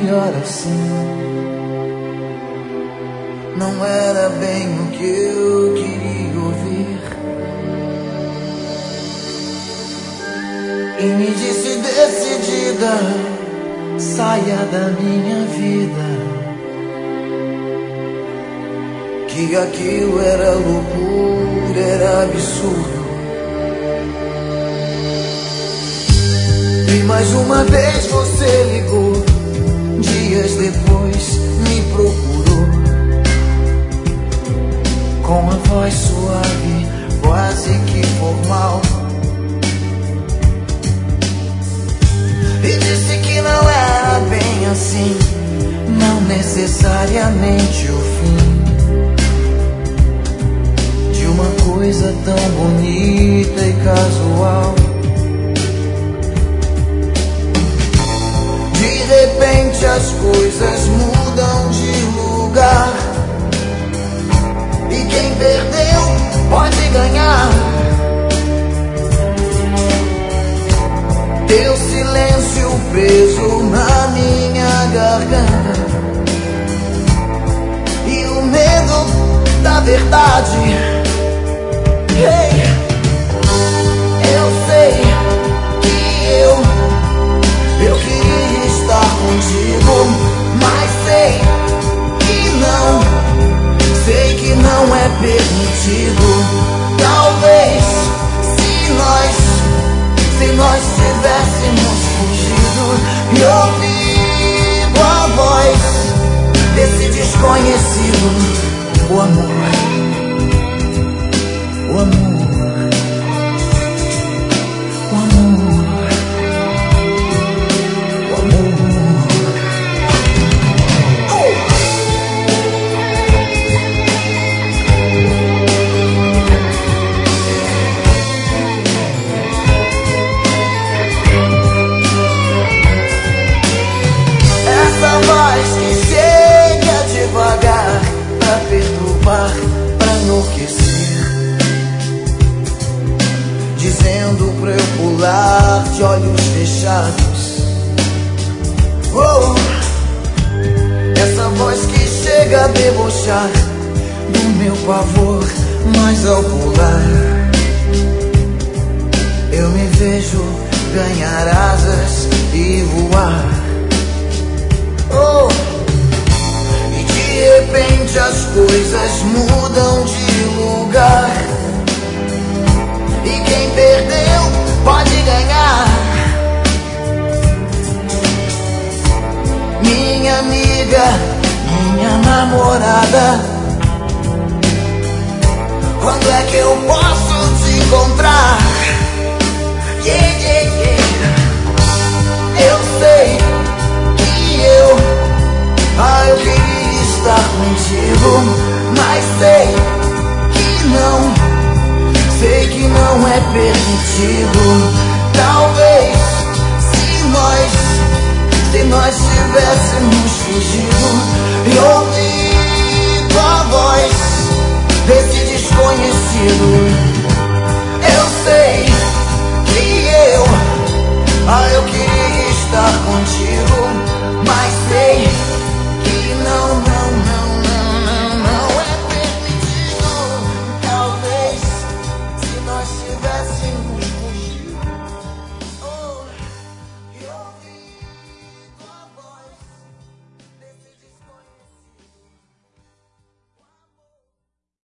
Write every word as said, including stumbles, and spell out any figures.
melhor assim. Não era bem o que eu queria ouvir. E me disse decidida: saia da minha vida, que aquilo era loucura, era absurdo. E mais uma vez você ligou, dias depois me procurou, com a voz suave, quase que formal, e disse que não era bem assim, não necessariamente o fim de uma coisa tão bonita e casual. De repente as coisas mudam de lugar, e quem perdeu pode ganhar. Teu silêncio preso na minha garganta, e o medo da verdade. Hey, eu sei que eu, eu queria estar contigo, mas sei que não, sei que não é permitido. Talvez se nós, se nós tivéssemos fugido e ouvido a voz desse desconhecido, o amor, o amor, o amor, o amor. Essa voz que chega devagar pra perturbar, pra enlouquecer, dizendo pra eu pular de olhos fechados. Oh, essa voz que chega a debochar do meu pavor, mas ao pular eu me vejo ganhar asas e voar. Oh, e de repente as coisas mudam de lugar, e quem perdeu pode ganhar. Minha amiga, minha namorada, quando é que eu posso te encontrar? Yeah, yeah, yeah. Eu sei que eu, ah, eu queria estar contigo, mas sei que não, sei que não é permitido. Talvez se nós, se nós tivéssemos fugido e ouvido a voz desse desconhecido,